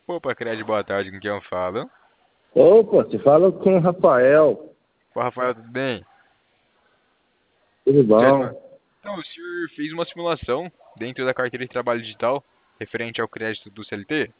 Opa, Cred, boa tarde, com quem eu falo? Opa, você fala com o Rafael. Pô, Rafael, tudo bem? Tudo Certo. bom? Então, o senhor fez uma simulação dentro da carteira de trabalho digital referente ao crédito do CLT?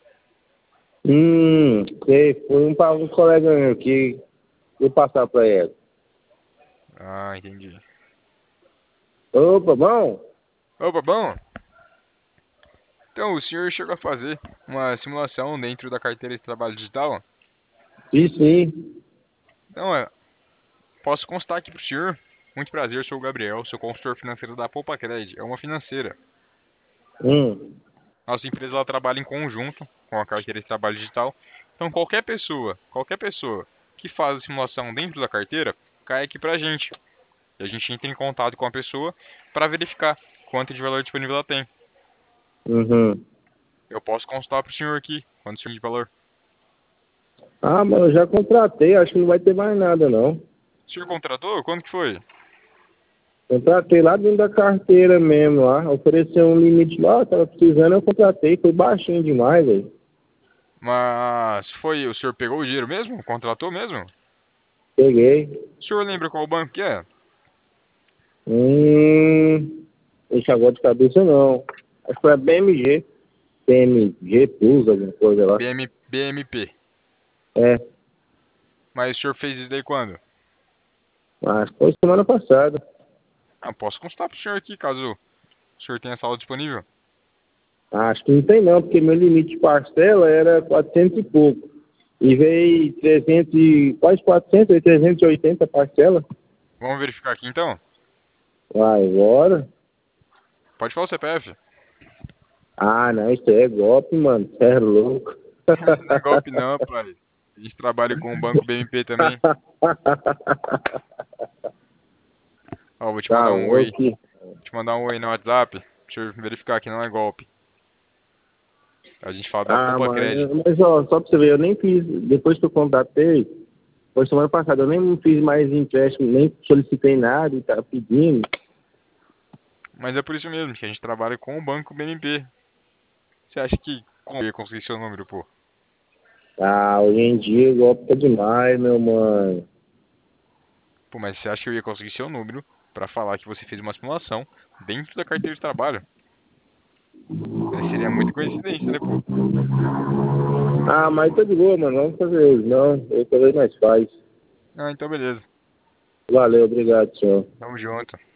Foi um colega meu que eu passar para ele. Ah, entendi. Opa, bom? Opa, bom. Então, o senhor chegou a fazer uma simulação dentro da carteira de trabalho digital? Sim, sim. Então, posso constar aqui para o senhor. Muito prazer, eu sou o Gabriel, sou consultor financeiro da Poupa Cred. É uma financeira. Hum. Nossa empresa ela trabalha em conjunto com a carteira de trabalho digital. Então, qualquer pessoa que faz a simulação dentro da carteira, cai aqui pra gente. E a gente entra em contato com a pessoa para verificar quanto de valor disponível ela tem. Uhum. Eu posso consultar para o senhor aqui quanto de valor. Ah, mas eu já contratei, acho que não vai ter mais nada, não. O senhor contratou? Quando que foi? Contratei lá dentro da carteira mesmo, lá. Ofereceu um limite lá, tava precisando, eu contratei. Foi baixinho demais, velho. Mas foi, o senhor pegou o dinheiro mesmo? Contratou mesmo? Peguei. O senhor lembra qual banco que é? Deixa agora de cabeça, não. Acho que foi a BMG. BMG Plus, alguma coisa lá. BMP. É. Mas o senhor fez isso daí quando? Mas foi semana passada. Ah, posso consultar para o senhor aqui, caso o senhor tenha sala disponível. Acho que não tem não, porque meu limite de parcela era 400 e pouco. E veio 300 quase 400, veio 380 parcela. Vamos verificar aqui então? Vai, agora. Pode falar o CPF. Ah, não, isso aí é golpe, mano. Você é louco. Não é golpe não, pai. A gente trabalha com o banco BMP também. Ó, vou te Tá mandar um oi. louco. Vou te mandar um oi no WhatsApp. Deixa eu verificar que não é golpe. A gente fala da Ah, Poupa Cred. mano, mas ó, só pra você ver, eu nem fiz, depois que eu contatei, foi semana passada, eu nem fiz mais empréstimo, nem solicitei nada e tá pedindo. Mas é por isso mesmo que a gente trabalha com o banco BMP. Você acha que como eu ia conseguir seu número, pô? Ah, hoje em dia o golpe tá demais, meu mano. Pô, mas você acha que eu ia conseguir seu número pra falar que você fez uma simulação dentro da carteira de trabalho? Aí seria muita coincidência, né, pô? Ah, mas tá de boa, mano. Vamos fazer isso. Não, eu talvez mais faz. Ah, então beleza. Valeu, obrigado, senhor. Tamo junto.